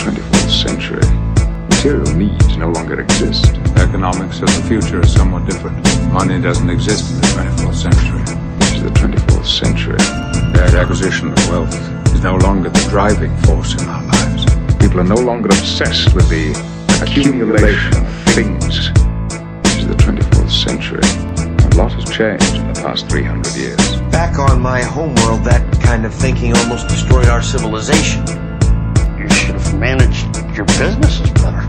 24th century. Material needs no longer exist. Economics of the future is somewhat different. Money doesn't exist in the 24th century. This is the 24th century. The acquisition of wealth is no longer the driving force in our lives. People are no longer obsessed with the accumulation of things. This is the 24th century. A lot has changed in the past 300 years. Back on my homeworld, that kind of thinking almost destroyed our civilization. You should have managed your businesses better.